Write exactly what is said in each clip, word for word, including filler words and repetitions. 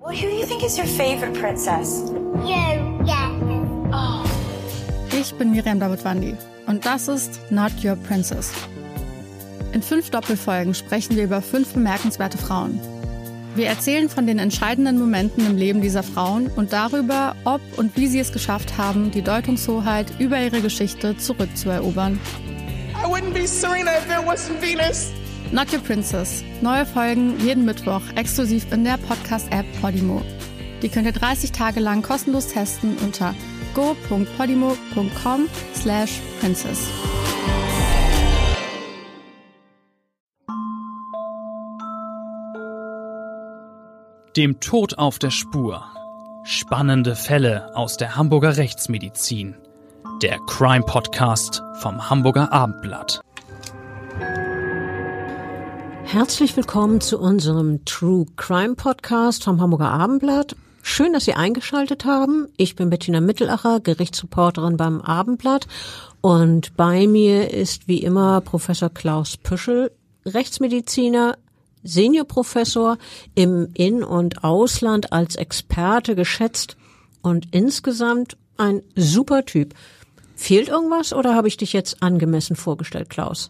Well, who do you think is your favorite princess? You, yeah. Oh. Ich bin Miriam Davidwandi und das ist Not Your Princess. In fünf Doppelfolgen sprechen wir über fünf bemerkenswerte Frauen. Wir erzählen von den entscheidenden Momenten im Leben dieser Frauen und darüber, ob und wie sie es geschafft haben, die Deutungshoheit über ihre Geschichte zurückzuerobern. I wouldn't be Serena if there wasn't Venus. Not Your Princess. Neue Folgen jeden Mittwoch exklusiv in der Podcast-App Podimo. Die könnt ihr dreißig Tage lang kostenlos testen unter go punkt podimo punkt com slash princess. Dem Tod auf der Spur. Spannende Fälle aus der Hamburger Rechtsmedizin. Der Crime-Podcast vom Hamburger Abendblatt. Herzlich willkommen zu unserem True Crime Podcast vom Hamburger Abendblatt. Schön, dass Sie eingeschaltet haben. Ich bin Bettina Mittelacher, Gerichtsreporterin beim Abendblatt. Und bei mir ist wie immer Professor Klaus Püschel, Rechtsmediziner, Seniorprofessor im In- und Ausland, als Experte geschätzt und insgesamt ein super Typ. Fehlt irgendwas oder habe ich dich jetzt angemessen vorgestellt, Klaus?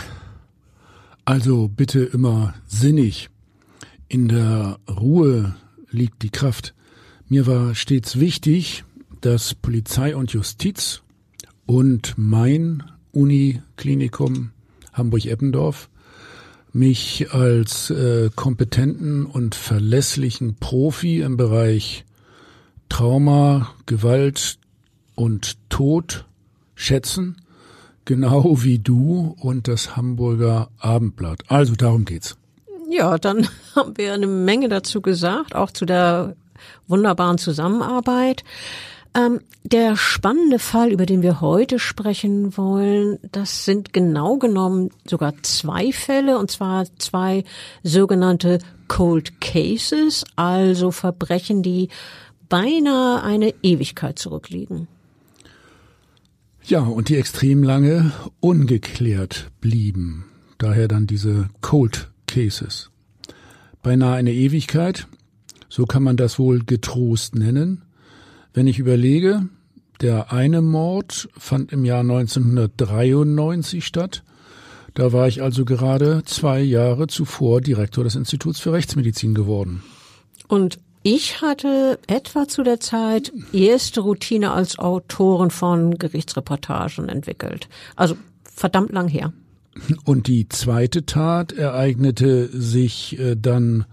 Also bitte immer sinnig. In der Ruhe liegt die Kraft. Mir war stets wichtig, dass Polizei und Justiz und mein Uniklinikum Hamburg-Eppendorf mich als äh, kompetenten und verlässlichen Profi im Bereich Trauma, Gewalt und Tod schätzen, genau wie du und das Hamburger Abendblatt. Also darum geht's. Ja, dann haben wir eine Menge dazu gesagt, auch zu der wunderbaren Zusammenarbeit. Ähm, der spannende Fall, über den wir heute sprechen wollen, das sind genau genommen sogar zwei Fälle, und zwar zwei sogenannte Cold Cases, also Verbrechen, die beinahe eine Ewigkeit zurückliegen. Ja, und die extrem lange ungeklärt blieben. Daher dann diese Cold Cases. Beinahe eine Ewigkeit, so kann man das wohl getrost nennen. Wenn ich überlege, der eine Mord fand im Jahr neunzehnhundertdreiundneunzig statt. Da war ich also gerade zwei Jahre zuvor Direktor des Instituts für Rechtsmedizin geworden. Und ich hatte etwa zu der Zeit erste Routine als Autorin von Gerichtsreportagen entwickelt. Also verdammt lang her. Und die zweite Tat ereignete sich äh, dann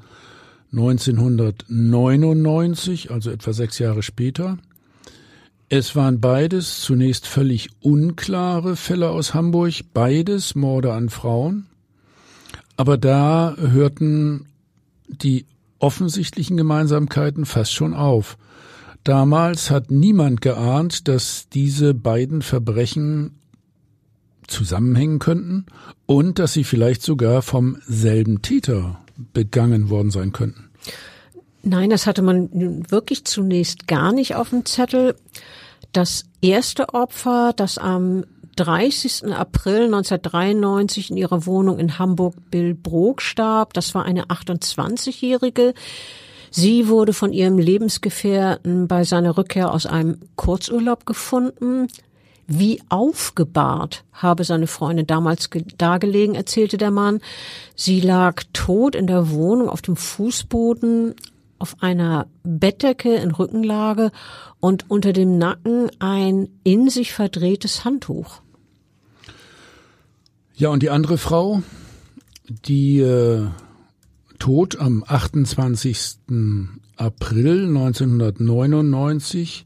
neunzehnhundertneunundneunzig, also etwa sechs Jahre später. Es waren beides zunächst völlig unklare Fälle aus Hamburg, beides Morde an Frauen. Aber da hörten die offensichtlichen Gemeinsamkeiten fast schon auf. Damals hat niemand geahnt, dass diese beiden Verbrechen zusammenhängen könnten und dass sie vielleicht sogar vom selben Täter begangen worden sein könnten. Nein, das hatte man wirklich zunächst gar nicht auf dem Zettel. Das erste Opfer, das am dreißigsten April neunzehnhundertdreiundneunzig in ihrer Wohnung in Hamburg-Billbrook starb, das war eine achtundzwanzigjährige. Sie wurde von ihrem Lebensgefährten bei seiner Rückkehr aus einem Kurzurlaub gefunden. Wie aufgebahrt habe seine Freundin damals ge- dargelegen, erzählte der Mann. Sie lag tot in der Wohnung auf dem Fußboden, auf einer Bettdecke in Rückenlage und unter dem Nacken ein in sich verdrehtes Handtuch. Ja, und die andere Frau, die äh, tot am achtundzwanzigsten April neunzehnhundertneunundneunzig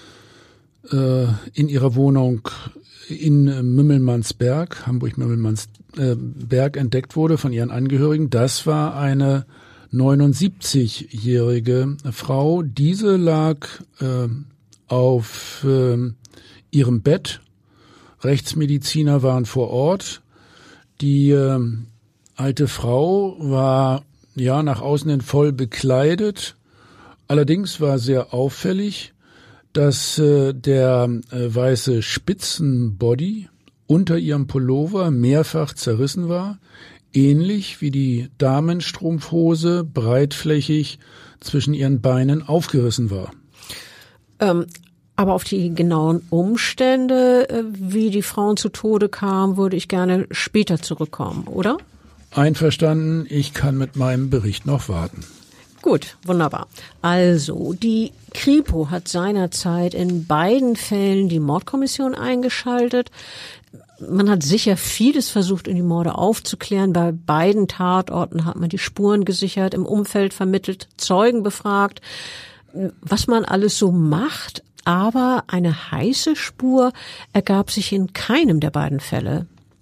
in ihrer Wohnung in Mümmelmannsberg, Hamburg-Mümmelmannsberg, entdeckt wurde von ihren Angehörigen. Das war eine neunundsiebzigjährige Frau. Diese lag äh, auf äh, ihrem Bett. Rechtsmediziner waren vor Ort. Die äh, alte Frau war ja nach außen hin voll bekleidet. Allerdings war sehr auffällig, dass äh, der äh, weiße Spitzenbody unter ihrem Pullover mehrfach zerrissen war, ähnlich wie die Damenstrumpfhose breitflächig zwischen ihren Beinen aufgerissen war. Ähm, aber auf die genauen Umstände, wie die Frauen zu Tode kamen, würde ich gerne später zurückkommen, oder? Einverstanden, ich kann mit meinem Bericht noch warten. Gut, wunderbar. Also, die Kripo hat seinerzeit in beiden Fällen die Mordkommission eingeschaltet. Man hat sicher vieles versucht, in die Morde aufzuklären. Bei beiden Tatorten hat man die Spuren gesichert, im Umfeld vermittelt, Zeugen befragt, was man alles so macht. Aber eine heiße Spur ergab sich in keinem der beiden Fälle.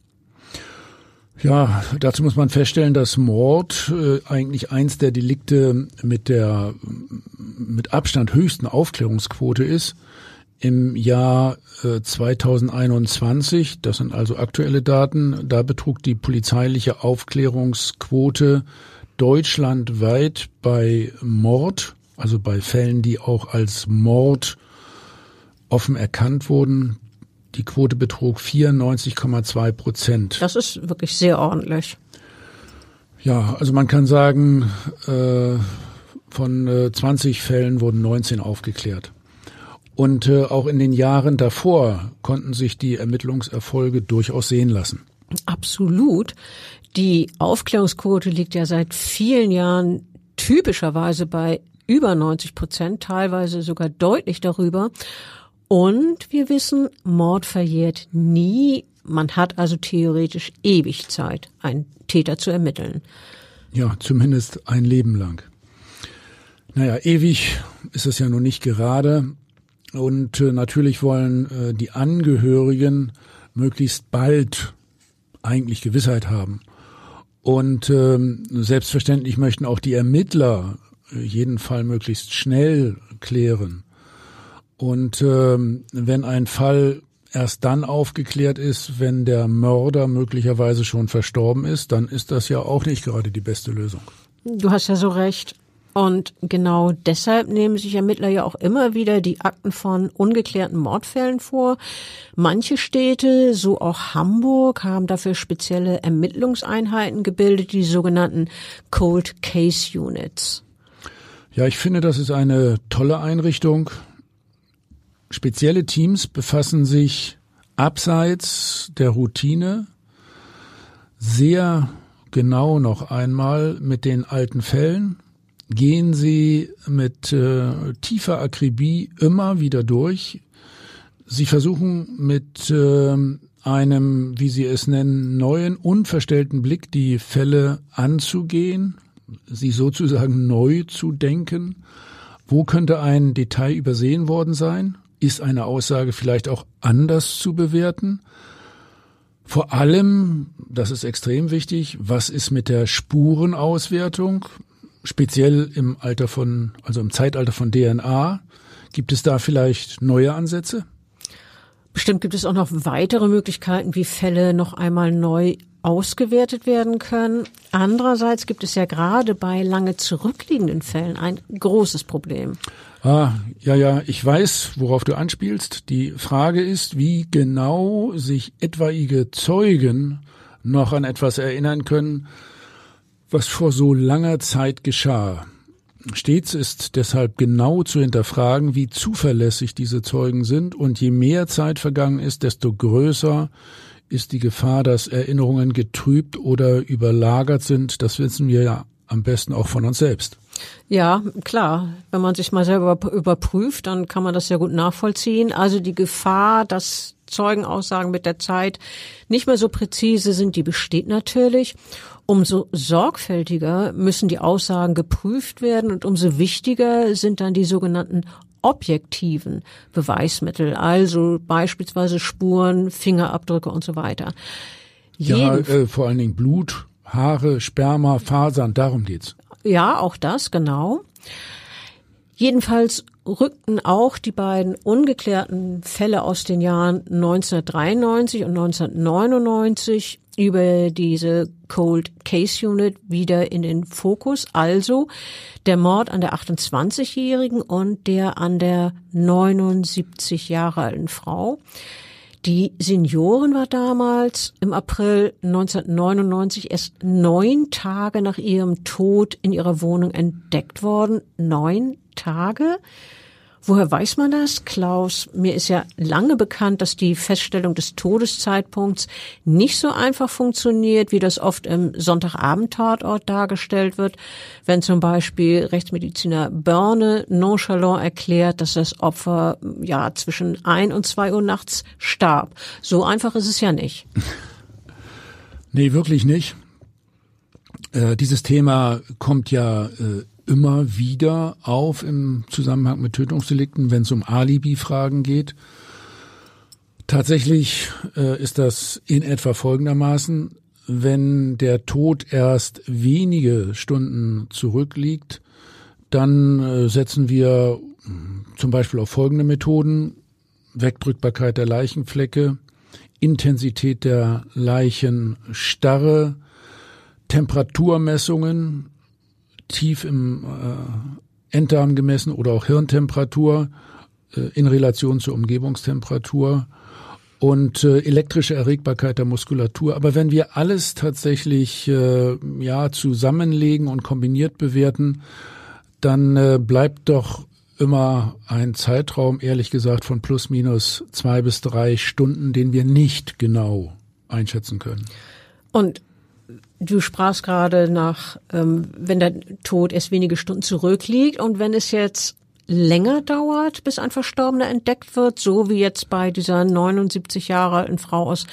Ja, dazu muss man feststellen, dass Mord äh, eigentlich eins der Delikte mit der mit Abstand höchsten Aufklärungsquote ist. Im Jahr äh, zweitausendeinundzwanzig, das sind also aktuelle Daten, da betrug die polizeiliche Aufklärungsquote deutschlandweit bei Mord, also bei Fällen, die auch als Mord offen erkannt wurden, die Quote betrug vierundneunzig Komma zwei Prozent. Das ist wirklich sehr ordentlich. Ja, also man kann sagen, äh, von äh, zwanzig Fällen wurden neunzehn aufgeklärt. Und äh, auch in den Jahren davor konnten sich die Ermittlungserfolge durchaus sehen lassen. Absolut. Die Aufklärungsquote liegt ja seit vielen Jahren typischerweise bei über neunzig Prozent, teilweise sogar deutlich darüber. Und wir wissen, Mord verjährt nie. Man hat also theoretisch ewig Zeit, einen Täter zu ermitteln. Ja, zumindest ein Leben lang. Naja, ewig ist es ja nun nicht gerade. Und äh, natürlich wollen äh, die Angehörigen möglichst bald eigentlich Gewissheit haben. Und ähm, selbstverständlich möchten auch die Ermittler äh, jeden Fall möglichst schnell klären. Und ähm, wenn ein Fall erst dann aufgeklärt ist, wenn der Mörder möglicherweise schon verstorben ist, dann ist das ja auch nicht gerade die beste Lösung. Du hast ja so recht. Und genau deshalb nehmen sich Ermittler ja auch immer wieder die Akten von ungeklärten Mordfällen vor. Manche Städte, so auch Hamburg, haben dafür spezielle Ermittlungseinheiten gebildet, die sogenannten Cold Case Units. Ja, ich finde, das ist eine tolle Einrichtung. Spezielle Teams befassen sich abseits der Routine sehr genau noch einmal mit den alten Fällen, gehen sie mit äh, tiefer Akribie immer wieder durch. Sie versuchen mit äh, einem, wie sie es nennen, neuen, unverstellten Blick die Fälle anzugehen, sie sozusagen neu zu denken. Wo könnte ein Detail übersehen worden sein? Ist eine Aussage vielleicht auch anders zu bewerten? Vor allem, das ist extrem wichtig, was ist mit der Spurenauswertung? Speziell im Alter von, also im Zeitalter von D N A. Gibt es da vielleicht neue Ansätze? Bestimmt gibt es auch noch weitere Möglichkeiten, wie Fälle noch einmal neu ausgewertet werden können. Andererseits gibt es ja gerade bei lange zurückliegenden Fällen ein großes Problem. Ah, ja, ja, ich weiß, worauf du anspielst. Die Frage ist, wie genau sich etwaige Zeugen noch an etwas erinnern können, was vor so langer Zeit geschah. Stets ist deshalb genau zu hinterfragen, wie zuverlässig diese Zeugen sind, und je mehr Zeit vergangen ist, desto größer ist die Gefahr, dass Erinnerungen getrübt oder überlagert sind. Das wissen wir ja am besten auch von uns selbst. Ja, klar. Wenn man sich mal selber überprüft, dann kann man das sehr gut nachvollziehen. Also die Gefahr, dass Zeugenaussagen mit der Zeit nicht mehr so präzise sind, die besteht natürlich. Umso sorgfältiger müssen die Aussagen geprüft werden und umso wichtiger sind dann die sogenannten objektiven Beweismittel, also beispielsweise Spuren, Fingerabdrücke und so weiter. Ja, äh, vor allen Dingen Blut, Haare, Sperma, Fasern, darum geht's. Ja, auch das, genau. Jedenfalls rückten auch die beiden ungeklärten Fälle aus den Jahren neunzehnhundertdreiundneunzig und neunzehnhundertneunundneunzig über diese Cold Case Unit wieder in den Fokus. Also der Mord an der achtundzwanzigjährigen und der an der neunundsiebzig Jahre alten Frau. Die Seniorin war damals im April neunzehnhundertneunundneunzig erst neun Tage nach ihrem Tod in ihrer Wohnung entdeckt worden. Neun Tage? Woher weiß man das, Klaus? Mir ist ja lange bekannt, dass die Feststellung des Todeszeitpunkts nicht so einfach funktioniert, wie das oft im Sonntagabend-Tatort dargestellt wird, wenn zum Beispiel Rechtsmediziner Börne nonchalant erklärt, dass das Opfer ja zwischen ein und zwei Uhr nachts starb. So einfach ist es ja nicht. Nee, wirklich nicht. Äh, dieses Thema kommt ja äh, immer wieder auf im Zusammenhang mit Tötungsdelikten, wenn es um Alibi-Fragen geht. Tatsächlich äh, ist das in etwa folgendermaßen: Wenn der Tod erst wenige Stunden zurückliegt, dann äh, setzen wir äh, zum Beispiel auf folgende Methoden: Wegdrückbarkeit der Leichenflecke, Intensität der Leichenstarre, Temperaturmessungen, tief im äh, Enddarm gemessen oder auch Hirntemperatur äh, in Relation zur Umgebungstemperatur und äh, elektrische Erregbarkeit der Muskulatur. Aber wenn wir alles tatsächlich äh, ja zusammenlegen und kombiniert bewerten, dann äh, bleibt doch immer ein Zeitraum, ehrlich gesagt, von plus minus zwei bis drei Stunden, den wir nicht genau einschätzen können. Und du sprachst gerade nach, ähm, wenn der Tod erst wenige Stunden zurückliegt und wenn es jetzt länger dauert, bis ein Verstorbener entdeckt wird, so wie jetzt bei dieser neunundsiebzig Jahre alten Frau aus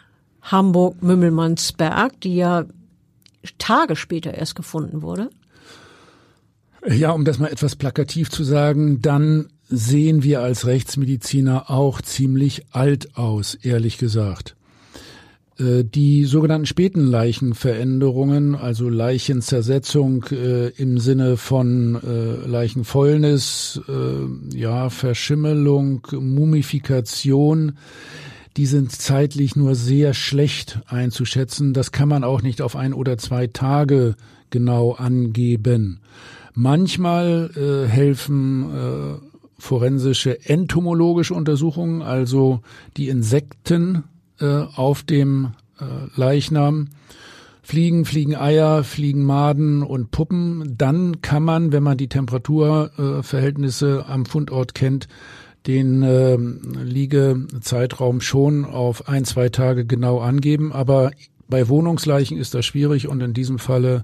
Hamburg-Mümmelmannsberg, die ja Tage später erst gefunden wurde? Ja, um das mal etwas plakativ zu sagen, dann sehen wir als Rechtsmediziner auch ziemlich alt aus, ehrlich gesagt. Die sogenannten späten Leichenveränderungen, also Leichenzersetzung äh, im Sinne von äh, Leichenfäulnis, äh, ja, Verschimmelung, Mumifikation, die sind zeitlich nur sehr schlecht einzuschätzen. Das kann man auch nicht auf ein oder zwei Tage genau angeben. Manchmal äh, helfen äh, forensische entomologische Untersuchungen, also die Insekten auf dem Leichnam, Fliegen, Fliegeneier, Fliegenmaden und Puppen. Dann kann man, wenn man die Temperaturverhältnisse am Fundort kennt, den äh, Liegezeitraum schon auf ein, zwei Tage genau angeben. Aber bei Wohnungsleichen ist das schwierig und in diesem Falle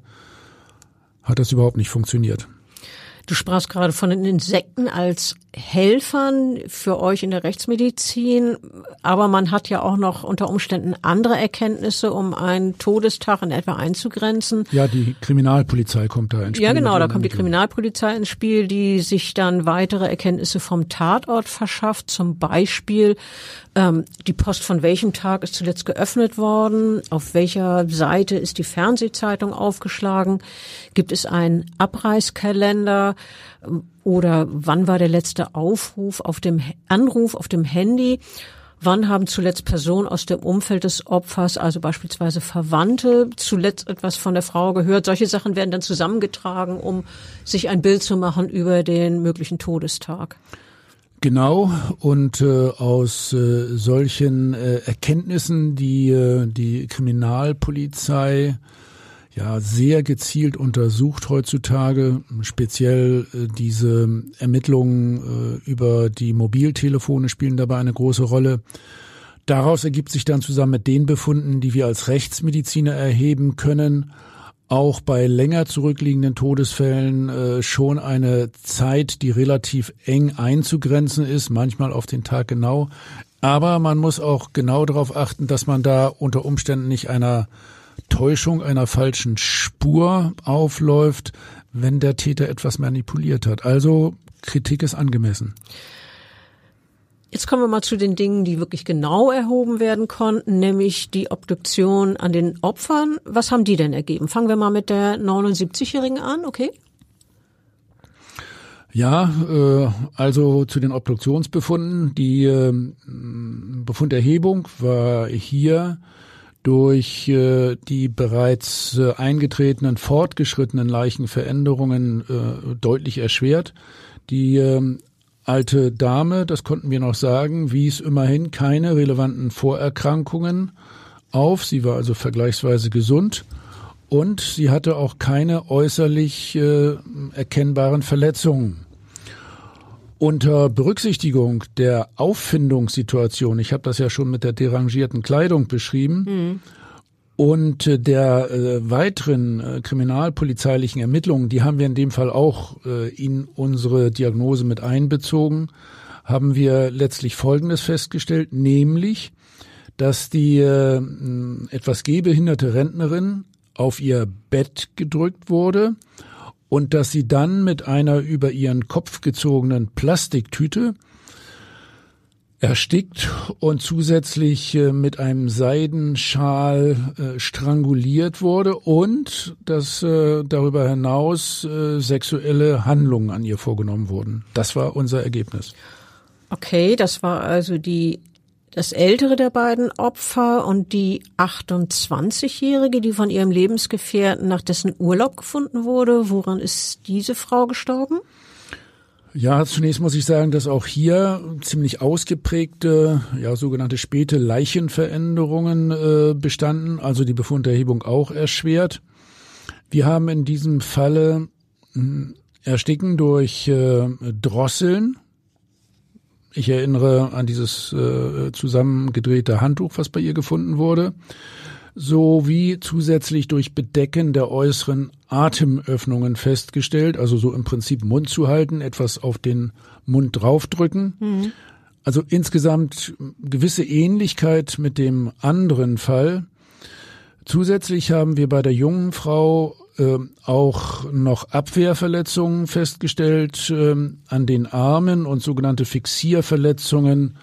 hat das überhaupt nicht funktioniert. Du sprachst gerade von den Insekten als Helfern für euch in der Rechtsmedizin, aber man hat ja auch noch unter Umständen andere Erkenntnisse, um einen Todestag in etwa einzugrenzen. Ja, die Kriminalpolizei kommt da ins Spiel. Ja, genau, da kommt die Kriminalpolizei ins Spiel, die sich dann weitere Erkenntnisse vom Tatort verschafft, zum Beispiel ähm, die Post von welchem Tag ist zuletzt geöffnet worden, auf welcher Seite ist die Fernsehzeitung aufgeschlagen, gibt es einen Abreißkalender, oder wann war der letzte Aufruf auf dem Anruf auf dem Handy? Wann haben zuletzt Personen aus dem Umfeld des Opfers, also beispielsweise Verwandte, zuletzt etwas von der Frau gehört? Solche Sachen werden dann zusammengetragen, um sich ein Bild zu machen über den möglichen Todestag. Genau, und äh, aus äh, solchen äh, Erkenntnissen, die äh, die Kriminalpolizei ja sehr gezielt untersucht heutzutage, speziell äh, diese Ermittlungen äh, über die Mobiltelefone spielen dabei eine große Rolle. Daraus ergibt sich dann zusammen mit den Befunden, die wir als Rechtsmediziner erheben können, auch bei länger zurückliegenden Todesfällen äh, schon eine Zeit, die relativ eng einzugrenzen ist, manchmal auf den Tag genau. Aber man muss auch genau darauf achten, dass man da unter Umständen nicht einer Täuschung, einer falschen Spur aufläuft, wenn der Täter etwas manipuliert hat. Also Kritik ist angemessen. Jetzt kommen wir mal zu den Dingen, die wirklich genau erhoben werden konnten, nämlich die Obduktion an den Opfern. Was haben die denn ergeben? Fangen wir mal mit der neunundsiebzigjährigen an, okay? Ja, äh, also zu den Obduktionsbefunden. Die äh, Befunderhebung war hier durch äh, die bereits äh, eingetretenen fortgeschrittenen Leichenveränderungen äh, deutlich erschwert. Die äh, alte Dame, das konnten wir noch sagen, wies immerhin keine relevanten Vorerkrankungen auf. Sie war also vergleichsweise gesund und sie hatte auch keine äußerlich äh, erkennbaren Verletzungen. Unter Berücksichtigung der Auffindungssituation, ich habe das ja schon mit der derangierten Kleidung beschrieben, mhm. und der äh, weiteren äh, kriminalpolizeilichen Ermittlungen, die haben wir in dem Fall auch äh, in unsere Diagnose mit einbezogen, haben wir letztlich Folgendes festgestellt, nämlich, dass die äh, etwas gehbehinderte Rentnerin auf ihr Bett gedrückt wurde und dass sie dann mit einer über ihren Kopf gezogenen Plastiktüte erstickt und zusätzlich äh, mit einem Seidenschal äh, stranguliert wurde und dass äh, darüber hinaus äh, sexuelle Handlungen an ihr vorgenommen wurden. Das war unser Ergebnis. Okay, das war also die das ältere der beiden Opfer und die achtundzwanzigjährige, die von ihrem Lebensgefährten nach dessen Urlaub gefunden wurde. Woran ist diese Frau gestorben? Ja, zunächst muss ich sagen, dass auch hier ziemlich ausgeprägte, ja, sogenannte späte Leichenveränderungen äh, bestanden, also die Befunderhebung auch erschwert. Wir haben in diesem Falle mh, Ersticken durch äh, Drosseln. Ich erinnere an dieses äh, zusammengedrehte Handtuch, was bei ihr gefunden wurde, sowie zusätzlich durch Bedecken der äußeren Atemöffnungen festgestellt, also so im Prinzip Mund zu halten, etwas auf den Mund draufdrücken. Mhm. Also insgesamt gewisse Ähnlichkeit mit dem anderen Fall. Zusätzlich haben wir bei der jungen Frau äh, auch noch Abwehrverletzungen festgestellt äh, an den Armen und sogenannte Fixierverletzungen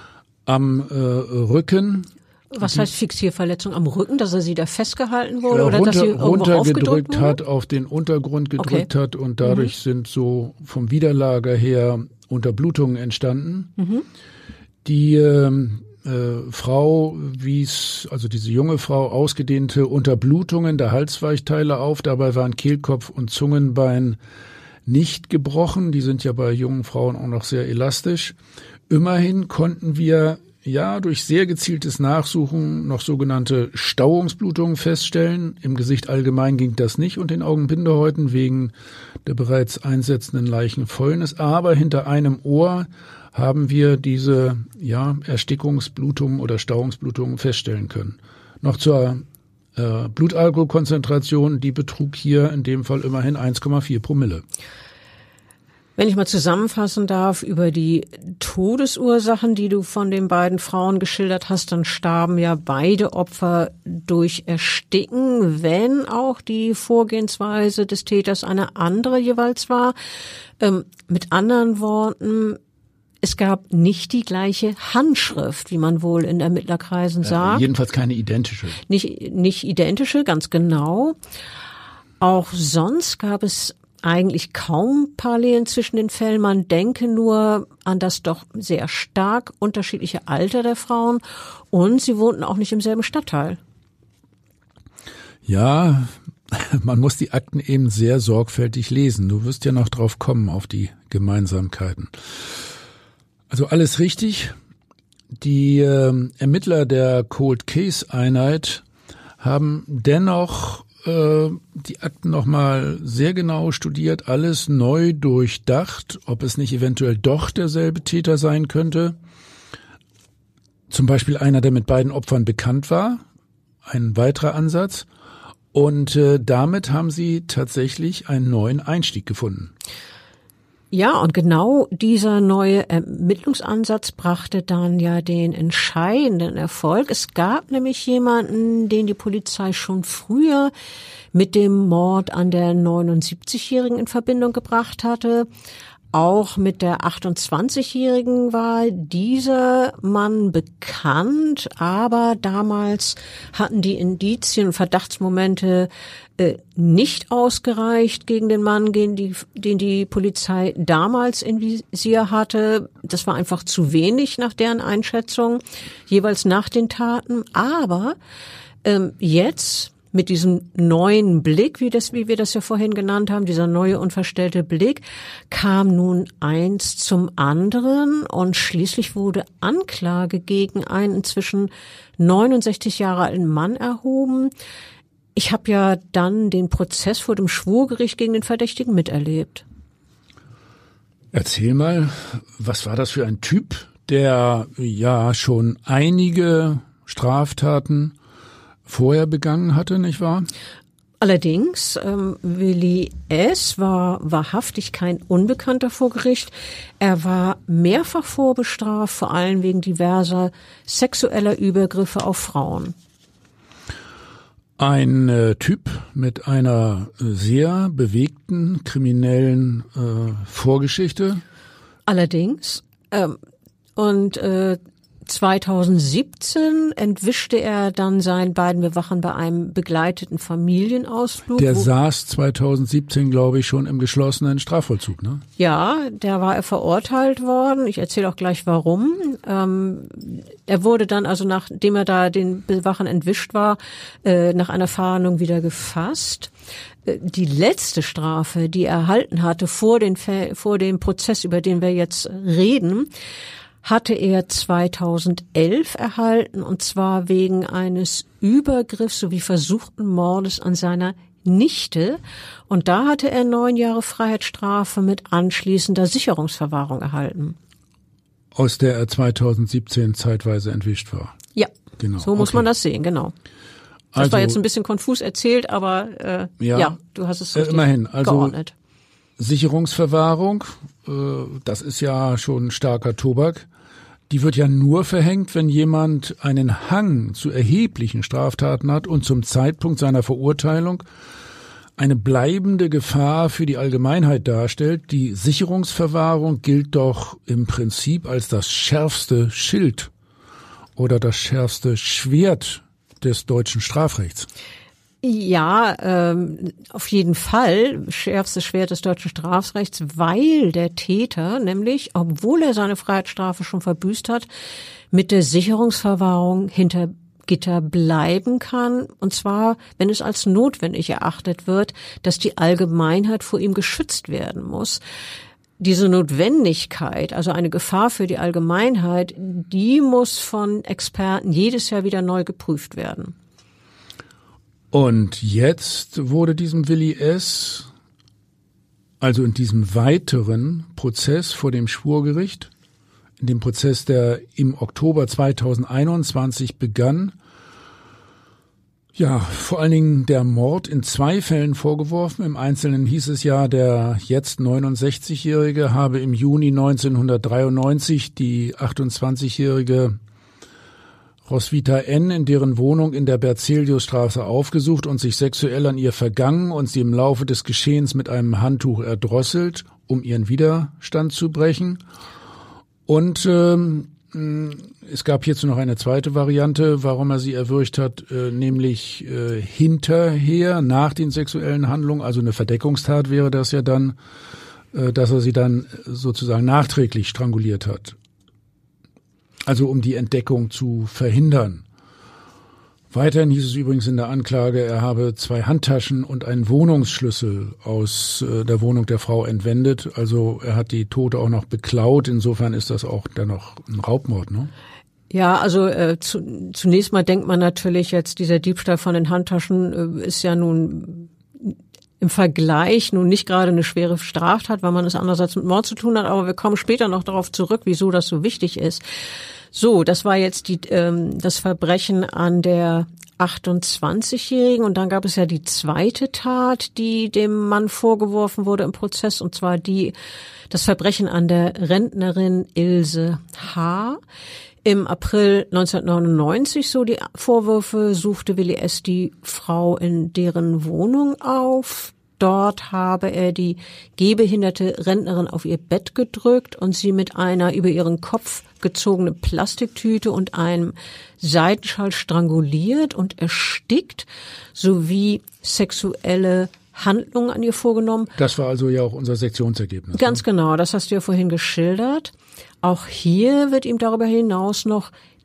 am äh, Rücken. Was heißt Fixierverletzung am Rücken, dass er sie da festgehalten wurde äh, oder runter, dass sie irgendwo runtergedrückt hat, auf den Untergrund gedrückt okay. hat und dadurch mhm. sind so vom Widerlager her Unterblutungen entstanden. Mhm. Die äh, äh, Frau wies, also diese junge Frau, ausgedehnte Unterblutungen der Halsweichteile auf. Dabei waren Kehlkopf und Zungenbein nicht gebrochen. Die sind ja bei jungen Frauen auch noch sehr elastisch. Immerhin konnten wir ja durch sehr gezieltes Nachsuchen noch sogenannte Stauungsblutungen feststellen. Im Gesicht allgemein ging das nicht und den Augenbindehäuten wegen der bereits einsetzenden Leichenfäulnis. Aber hinter einem Ohr haben wir diese ja Erstickungsblutungen oder Stauungsblutungen feststellen können. Noch zur äh, Blutalkoholkonzentration, die betrug hier in dem Fall immerhin eins Komma vier Promille. Wenn ich mal zusammenfassen darf über die Todesursachen, die du von den beiden Frauen geschildert hast, dann starben ja beide Opfer durch Ersticken, wenn auch die Vorgehensweise des Täters eine andere jeweils war. Ähm, mit anderen Worten, es gab nicht die gleiche Handschrift, wie man wohl in Ermittlerkreisen sagt. Äh, jedenfalls keine identische. Nicht, nicht identische, ganz genau. Auch sonst gab es eigentlich kaum Parallelen zwischen den Fällen. Man denke nur an das doch sehr stark unterschiedliche Alter der Frauen und sie wohnten auch nicht im selben Stadtteil. Ja, man muss die Akten eben sehr sorgfältig lesen. Du wirst ja noch drauf kommen, auf die Gemeinsamkeiten. Also alles richtig. Die äh, Ermittler der Cold Case Einheit haben dennoch die Akten nochmal sehr genau studiert, alles neu durchdacht, ob es nicht eventuell doch derselbe Täter sein könnte. Zum Beispiel einer, der mit beiden Opfern bekannt war, ein weiterer Ansatz. Und äh, damit haben sie tatsächlich einen neuen Einstieg gefunden. Ja, und genau dieser neue Ermittlungsansatz brachte dann ja den entscheidenden Erfolg. Es gab nämlich jemanden, den die Polizei schon früher mit dem Mord an der neunundsiebzigjährigen in Verbindung gebracht hatte. Auch mit der achtundzwanzigjährigen war dieser Mann bekannt, aber damals hatten die Indizien und Verdachtsmomente äh, nicht ausgereicht gegen den Mann, den die, den die Polizei damals im Visier hatte. Das war einfach zu wenig nach deren Einschätzung, jeweils nach den Taten. Aber ähm, jetzt mit diesem neuen Blick, wie das, wie wir das ja vorhin genannt haben, dieser neue unverstellte Blick, kam nun eins zum anderen und schließlich wurde Anklage gegen einen inzwischen neunundsechzig Jahre alten Mann erhoben. Ich habe ja dann den Prozess vor dem Schwurgericht gegen den Verdächtigen miterlebt. Erzähl mal, was war das für ein Typ, der ja schon einige Straftaten vorher begangen hatte, nicht wahr? Allerdings, ähm, Willi S. war wahrhaftig kein Unbekannter vor Gericht. Er war mehrfach vorbestraft, vor allem wegen diverser sexueller Übergriffe auf Frauen. Ein äh, Typ mit einer sehr bewegten kriminellen äh, Vorgeschichte. Allerdings, ähm, und äh, zweitausendsiebzehn entwischte er dann seinen beiden Bewachern bei einem begleiteten Familienausflug. Der saß zweitausendsiebzehn, glaube ich, schon im geschlossenen Strafvollzug, ne? Ja, der war er verurteilt worden. Ich erzähle auch gleich warum. Ähm, er wurde dann also, nachdem er da den Bewachern entwischt war, äh, nach einer Fahndung wieder gefasst. Äh, die letzte Strafe, die er erhalten hatte vor, den, vor dem Prozess, über den wir jetzt reden, hatte er zweitausendelf erhalten, und zwar wegen eines Übergriffs sowie versuchten Mordes an seiner Nichte. Und da hatte er neun Jahre Freiheitsstrafe mit anschließender Sicherungsverwahrung erhalten. Aus der er zweitausendsiebzehn zeitweise entwischt war. Ja, genau. So muss okay. man das sehen, genau. Das also, war jetzt ein bisschen konfus erzählt, aber äh, ja, ja, du hast es richtig äh, immerhin. Also, geordnet. Sicherungsverwahrung, äh, das ist ja schon starker Tobak. Die wird ja nur verhängt, wenn jemand einen Hang zu erheblichen Straftaten hat und zum Zeitpunkt seiner Verurteilung eine bleibende Gefahr für die Allgemeinheit darstellt. Die Sicherungsverwahrung gilt doch im Prinzip als das schärfste Schild oder das schärfste Schwert des deutschen Strafrechts. Ja, ähm, auf jeden Fall schärfstes Schwert des deutschen Strafrechts, weil der Täter nämlich, obwohl er seine Freiheitsstrafe schon verbüßt hat, mit der Sicherungsverwahrung hinter Gitter bleiben kann, und zwar, wenn es als notwendig erachtet wird, dass die Allgemeinheit vor ihm geschützt werden muss. Diese Notwendigkeit, also eine Gefahr für die Allgemeinheit, die muss von Experten jedes Jahr wieder neu geprüft werden. Und jetzt wurde diesem Willi S., also in diesem weiteren Prozess vor dem Schwurgericht, in dem Prozess, der im Oktober zweitausendeinundzwanzig begann, ja, vor allen Dingen der Mord in zwei Fällen vorgeworfen. Im Einzelnen hieß es ja, der jetzt neunundsechzigjährige habe im Juni neunzehnhundertdreiundneunzig die achtundzwanzigjährige Roswitha N. in deren Wohnung in der Berzeliusstraße aufgesucht und sich sexuell an ihr vergangen und sie im Laufe des Geschehens mit einem Handtuch erdrosselt, um ihren Widerstand zu brechen. Und ähm, es gab hierzu noch eine zweite Variante, warum er sie erwürgt hat, äh, nämlich äh, hinterher, nach den sexuellen Handlungen, also eine Verdeckungstat wäre das ja dann, äh, dass er sie dann sozusagen nachträglich stranguliert hat. Also um die Entdeckung zu verhindern. Weiterhin hieß es übrigens in der Anklage, er habe zwei Handtaschen und einen Wohnungsschlüssel aus äh, der Wohnung der Frau entwendet. Also er hat die Tote auch noch beklaut. Insofern ist das auch dann noch ein Raubmord, ne? Ja, also äh, zu, zunächst mal denkt man natürlich jetzt, dieser Diebstahl von den Handtaschen äh, ist ja nun im Vergleich nun nicht gerade eine schwere Straftat, weil man es andererseits mit Mord zu tun hat, aber wir kommen später noch darauf zurück, wieso das so wichtig ist. So, das war jetzt die, ähm, das Verbrechen an der achtundzwanzigjährigen, und dann gab es ja die zweite Tat, die dem Mann vorgeworfen wurde im Prozess, und zwar die, das Verbrechen an der Rentnerin Ilse H. Im April neunzehnhundertneunundneunzig, so die Vorwürfe, suchte Willi S. die Frau in deren Wohnung auf. Dort habe er die gehbehinderte Rentnerin auf ihr Bett gedrückt und sie mit einer über ihren Kopf gezogene Plastiktüte und einem Seidenschal stranguliert und erstickt, sowie sexuelle Handlungen an ihr vorgenommen. Das war also ja auch unser Sektionsergebnis. Ganz ne? genau, das hast du ja vorhin geschildert. Auch hier wird ihm darüber hinaus noch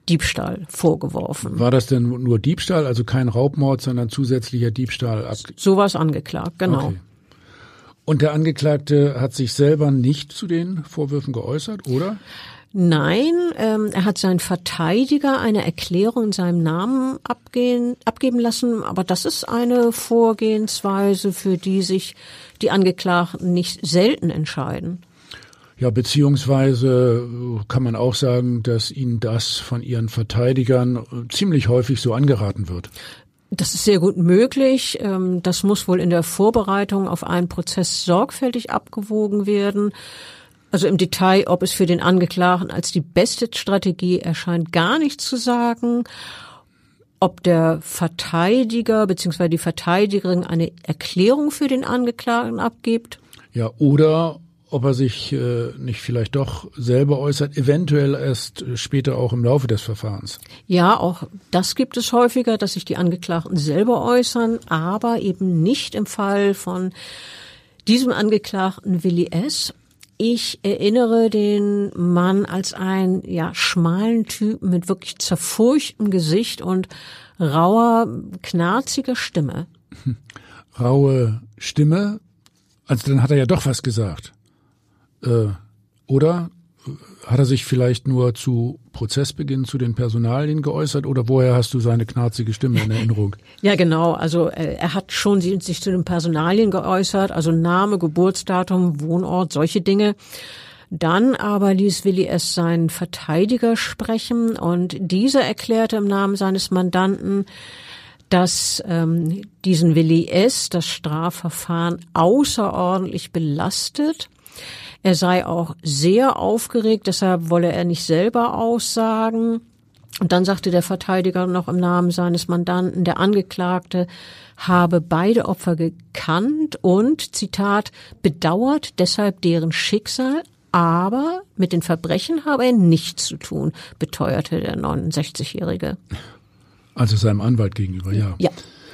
Diebstahl vorgeworfen. War das denn nur Diebstahl, also kein Raubmord, sondern zusätzlicher Diebstahl? So war es angeklagt, genau. Okay. Und der Angeklagte hat sich selber nicht zu den Vorwürfen geäußert, oder? Nein, ähm, er hat seinen Verteidiger eine Erklärung in seinem Namen abgehen, abgeben lassen, aber das ist eine Vorgehensweise, für die sich die Angeklagten nicht selten entscheiden. Ja, beziehungsweise kann man auch sagen, dass ihnen das von ihren Verteidigern ziemlich häufig so angeraten wird. Das ist sehr gut möglich. Das muss wohl in der Vorbereitung auf einen Prozess sorgfältig abgewogen werden. Also im Detail, ob es für den Angeklagten als die beste Strategie erscheint, gar nicht zu sagen. Ob der Verteidiger bzw. die Verteidigerin eine Erklärung für den Angeklagten abgibt. Ja, oder ob er sich äh, nicht vielleicht doch selber äußert, eventuell erst später auch im Laufe des Verfahrens. Ja, auch das gibt es häufiger, dass sich die Angeklagten selber äußern, aber eben nicht im Fall von diesem Angeklagten Willi S. Ich erinnere den Mann als einen ja schmalen Typen mit wirklich zerfurchtem Gesicht und rauer, knarziger Stimme. Raue Stimme? Also dann hat er ja doch was gesagt. Äh, oder hat er sich vielleicht nur zu Prozessbeginn zu den Personalien geäußert oder woher hast du seine knarzige Stimme in Erinnerung? Ja, genau. Also äh, er hat schon sich zu den Personalien geäußert, also Name, Geburtsdatum, Wohnort, solche Dinge. Dann aber ließ Willi S. seinen Verteidiger sprechen und dieser erklärte im Namen seines Mandanten, dass ähm, diesen Willi S. das Strafverfahren außerordentlich belastet. Er sei auch sehr aufgeregt, deshalb wolle er nicht selber aussagen. Und dann sagte der Verteidiger noch im Namen seines Mandanten, der Angeklagte habe beide Opfer gekannt und, Zitat, bedauert deshalb deren Schicksal, aber mit den Verbrechen habe er nichts zu tun, beteuerte der neunundsechzigjährige. Also seinem Anwalt gegenüber, ja. Ja.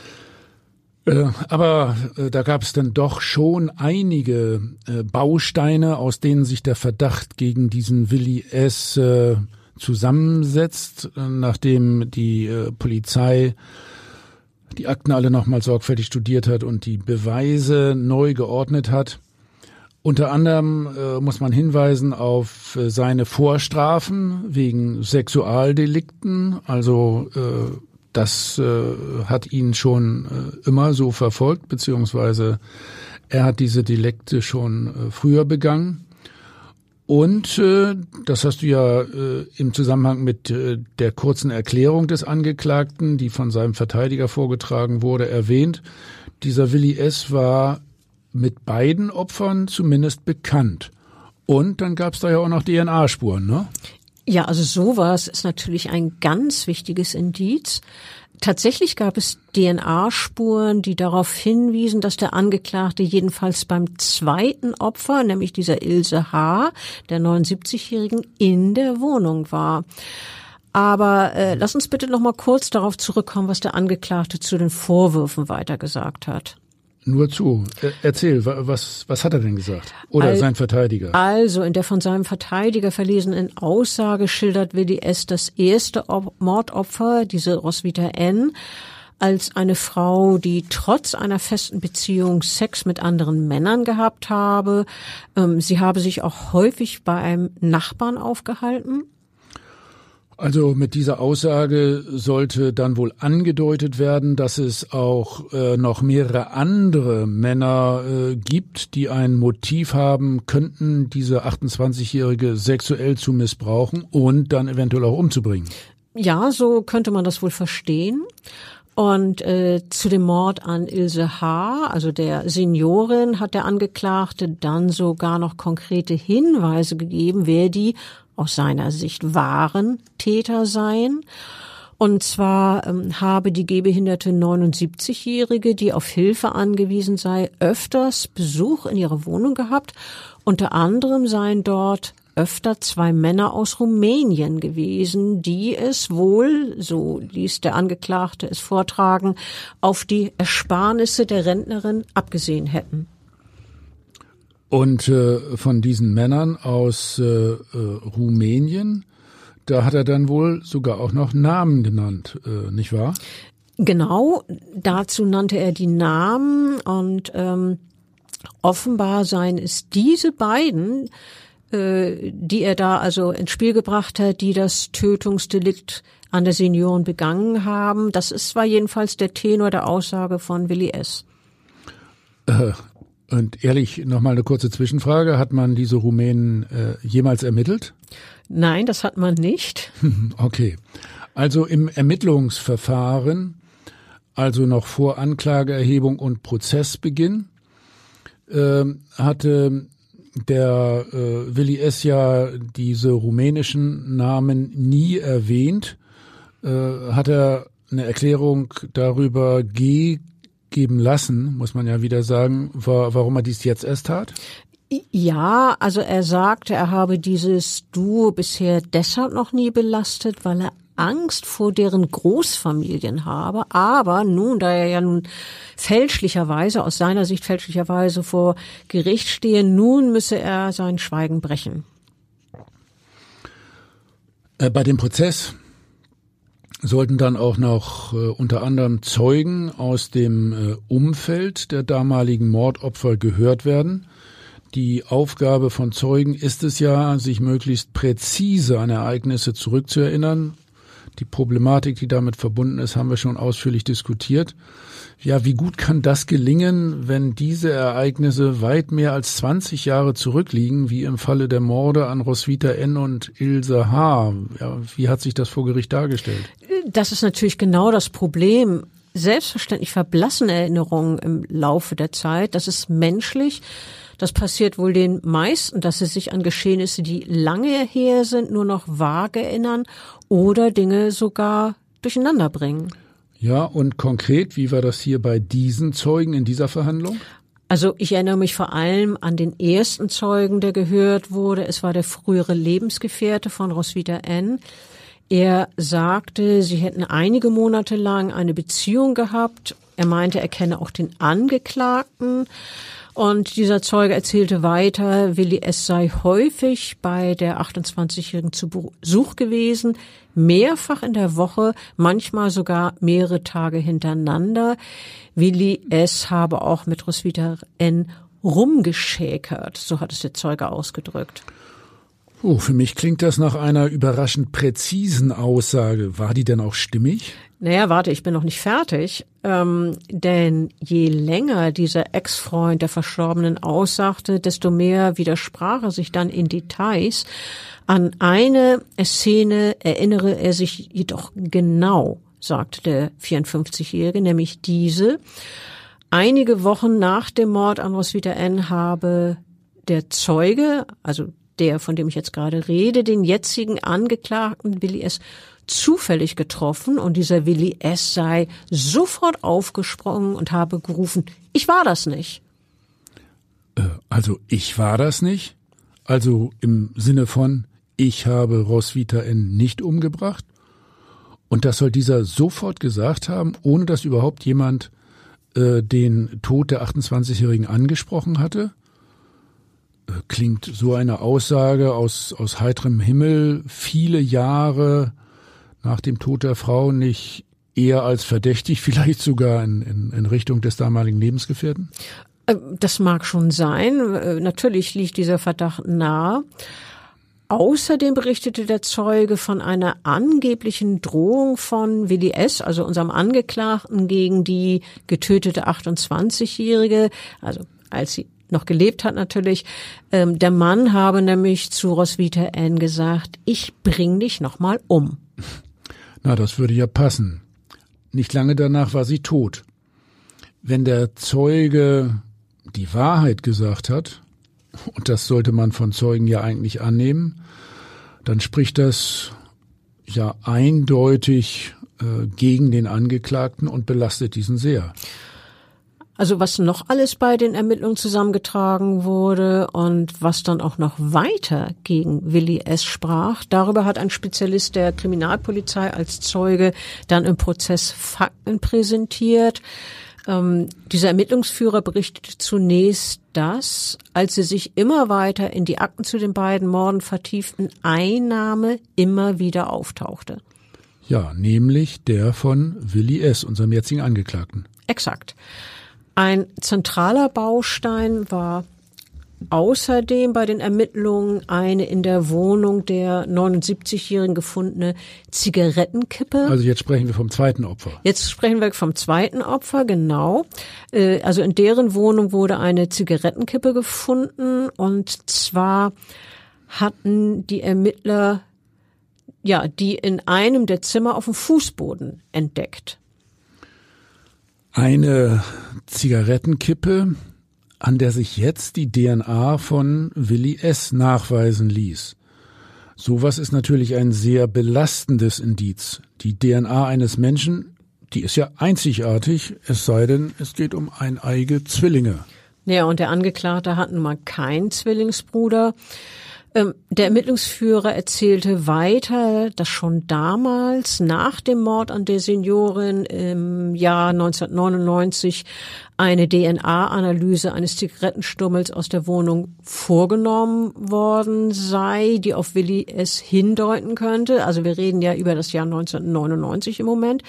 Äh, aber äh, da gab es dann doch schon einige äh, Bausteine, aus denen sich der Verdacht gegen diesen Willi S. Äh, zusammensetzt, äh, nachdem die äh, Polizei die Akten alle nochmal sorgfältig studiert hat und die Beweise neu geordnet hat. Unter anderem äh, muss man hinweisen auf äh, seine Vorstrafen wegen Sexualdelikten, also äh, Das äh, hat ihn schon äh, immer so verfolgt, beziehungsweise er hat diese Delikte schon äh, früher begangen. Und äh, das hast du ja äh, im Zusammenhang mit äh, der kurzen Erklärung des Angeklagten, die von seinem Verteidiger vorgetragen wurde, erwähnt. Dieser Willi S. war mit beiden Opfern zumindest bekannt. Und dann gab es da ja auch noch D N A-Spuren, ne? Ja, also sowas ist natürlich ein ganz wichtiges Indiz. Tatsächlich gab es D N A-Spuren, die darauf hinwiesen, dass der Angeklagte jedenfalls beim zweiten Opfer, nämlich dieser Ilse H., der neunundsiebzigjährigen, in der Wohnung war. Aber äh, lass uns bitte noch mal kurz darauf zurückkommen, was der Angeklagte zu den Vorwürfen weitergesagt hat. Nur zu. Erzähl, was, was hat er denn gesagt? Oder Al- sein Verteidiger? Also in der von seinem Verteidiger verlesenen Aussage schildert Willi S. das erste Op- Mordopfer, diese Roswitha N., als eine Frau, die trotz einer festen Beziehung Sex mit anderen Männern gehabt habe. Ähm, sie habe sich auch häufig bei einem Nachbarn aufgehalten. Also mit dieser Aussage sollte dann wohl angedeutet werden, dass es auch äh, noch mehrere andere Männer äh, gibt, die ein Motiv haben könnten, diese achtundzwanzigjährige sexuell zu missbrauchen und dann eventuell auch umzubringen. Ja, so könnte man das wohl verstehen. Und äh, zu dem Mord an Ilse H., also der Seniorin, hat der Angeklagte dann sogar noch konkrete Hinweise gegeben, wer die aus seiner Sicht wahren Täter seien. Und zwar ähm, habe die gehbehinderte neunundsiebzigjährige, die auf Hilfe angewiesen sei, öfters Besuch in ihrer Wohnung gehabt. Unter anderem seien dort öfter zwei Männer aus Rumänien gewesen, die es wohl, so ließ der Angeklagte es vortragen, auf die Ersparnisse der Rentnerin abgesehen hätten. Und äh, von diesen Männern aus äh, äh, Rumänien, da hat er dann wohl sogar auch noch Namen genannt, äh, nicht wahr? Genau, dazu nannte er die Namen und ähm, offenbar seien es diese beiden, äh, die er da also ins Spiel gebracht hat, die das Tötungsdelikt an der Senioren begangen haben. Das ist zwar jedenfalls der Tenor der Aussage von Willi S. Äh, und ehrlich, noch mal eine kurze Zwischenfrage. Hat man diese Rumänen äh, jemals ermittelt? Nein, das hat man nicht. Okay. Also im Ermittlungsverfahren, also noch vor Anklageerhebung und Prozessbeginn, äh, hatte der äh, Willi S. ja diese rumänischen Namen nie erwähnt. Äh, hat er eine Erklärung darüber gegeben lassen, muss man ja wieder sagen, war, warum er dies jetzt erst tat? Ja, also er sagte, er habe dieses Duo bisher deshalb noch nie belastet, weil er Angst vor deren Großfamilien habe, aber nun, da er ja nun fälschlicherweise, aus seiner Sicht fälschlicherweise vor Gericht stehe, nun müsse er sein Schweigen brechen. Äh, bei dem Prozess sollten dann auch noch äh, unter anderem Zeugen aus dem äh, Umfeld der damaligen Mordopfer gehört werden. Die Aufgabe von Zeugen ist es ja, sich möglichst präzise an Ereignisse zurückzuerinnern. Die Problematik, die damit verbunden ist, haben wir schon ausführlich diskutiert. Ja, wie gut kann das gelingen, wenn diese Ereignisse weit mehr als zwanzig Jahre zurückliegen, wie im Falle der Morde an Roswitha N. und Ilse H.? Ja, wie hat sich das vor Gericht dargestellt? Das ist natürlich genau das Problem. Selbstverständlich verblassen Erinnerungen im Laufe der Zeit. Das ist menschlich. Das passiert wohl den meisten, dass sie sich an Geschehnisse, die lange her sind, nur noch vage erinnern oder Dinge sogar durcheinander bringen. Ja, und konkret, wie war das hier bei diesen Zeugen in dieser Verhandlung? Also ich erinnere mich vor allem an den ersten Zeugen, der gehört wurde. Es war der frühere Lebensgefährte von Roswitha N. Er sagte, sie hätten einige Monate lang eine Beziehung gehabt. Er meinte, er kenne auch den Angeklagten. Und dieser Zeuge erzählte weiter, Willi S. sei häufig bei der achtundzwanzigjährigen zu Besuch gewesen, mehrfach in der Woche, manchmal sogar mehrere Tage hintereinander. Willi S. habe auch mit Roswitha N. rumgeschäkert, so hat es der Zeuge ausgedrückt. Oh, für mich klingt das nach einer überraschend präzisen Aussage. War die denn auch stimmig? Naja, warte, ich bin noch nicht fertig. Ähm, denn je länger dieser Ex-Freund der Verstorbenen aussagte, desto mehr widersprach er sich dann in Details. An eine Szene erinnere er sich jedoch genau, sagte der vierundfünfzigjährige, nämlich diese. Einige Wochen nach dem Mord an Roswitha N. habe der Zeuge, also der, von dem ich jetzt gerade rede, den jetzigen Angeklagten Willi S. zufällig getroffen und dieser Willi S. sei sofort aufgesprungen und habe gerufen, ich war das nicht. Äh, also ich war das nicht? Also im Sinne von, ich habe Roswitha N. nicht umgebracht? Und das soll dieser sofort gesagt haben, ohne dass überhaupt jemand äh, den Tod der achtundzwanzigjährigen angesprochen hatte? Klingt so eine Aussage aus, aus heiterem Himmel viele Jahre nach dem Tod der Frau nicht eher als verdächtig, vielleicht sogar in, in, in Richtung des damaligen Lebensgefährten? Das mag schon sein. Natürlich liegt dieser Verdacht nahe. Außerdem berichtete der Zeuge von einer angeblichen Drohung von Willi S., also unserem Angeklagten, gegen die getötete achtundzwanzigjährige, also als sie noch gelebt hat natürlich. Ähm, der Mann habe nämlich zu Roswitha N. gesagt, ich bring dich nochmal um. Na, das würde ja passen. Nicht lange danach war sie tot. Wenn der Zeuge die Wahrheit gesagt hat, und das sollte man von Zeugen ja eigentlich annehmen, dann spricht das ja eindeutig äh, gegen den Angeklagten und belastet diesen sehr. Also was noch alles bei den Ermittlungen zusammengetragen wurde und was dann auch noch weiter gegen Willi S. sprach, darüber hat ein Spezialist der Kriminalpolizei als Zeuge dann im Prozess Fakten präsentiert. Ähm, dieser Ermittlungsführer berichtete zunächst, dass, als sie sich immer weiter in die Akten zu den beiden Morden vertieften, ein Name immer wieder auftauchte. Ja, nämlich der von Willi S., unserem jetzigen Angeklagten. Exakt. Ein zentraler Baustein war außerdem bei den Ermittlungen eine in der Wohnung der neunundsiebzigjährigen gefundene Zigarettenkippe. Also jetzt sprechen wir vom zweiten Opfer. Jetzt sprechen wir vom zweiten Opfer, genau. Also in deren Wohnung wurde eine Zigarettenkippe gefunden, und zwar hatten die Ermittler ja die in einem der Zimmer auf dem Fußboden entdeckt. Eine Zigarettenkippe, an der sich jetzt die D N A von Willi S. nachweisen ließ. Sowas ist natürlich ein sehr belastendes Indiz. Die D N A eines Menschen, die ist ja einzigartig, es sei denn, es geht um eineige Zwillinge. Ja, und der Angeklagte hat nun mal keinen Zwillingsbruder. Ähm, der Ermittlungsführer erzählte weiter, dass schon damals, nach dem Mord an der Seniorin im Jahr neunzehnhundertneunundneunzig, eine D N A-Analyse eines Zigarettenstummels aus der Wohnung vorgenommen worden sei, die auf Willi S. hindeuten könnte. Also wir reden ja über das Jahr neunzehnhundertneunundneunzig im Moment.